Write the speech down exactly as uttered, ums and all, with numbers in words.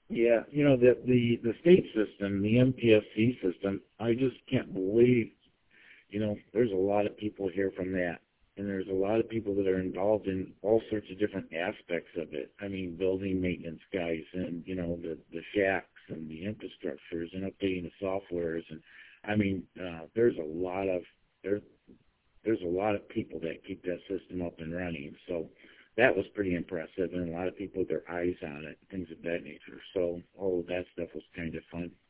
Yeah, you know, the, the, the state system, the M P S C system, I just can't believe, you know, there's a lot of people here from that. And there's a lot of people that are involved in all sorts of different aspects of it. I mean, building maintenance guys and, you know, the, the shacks and the infrastructures and updating the softwares. And, I mean, uh, there's a lot of, there, there's a lot of people that keep that system up and running. So that was pretty impressive. And a lot of people with their eyes on it, things of that nature. So all of that stuff was kind of fun.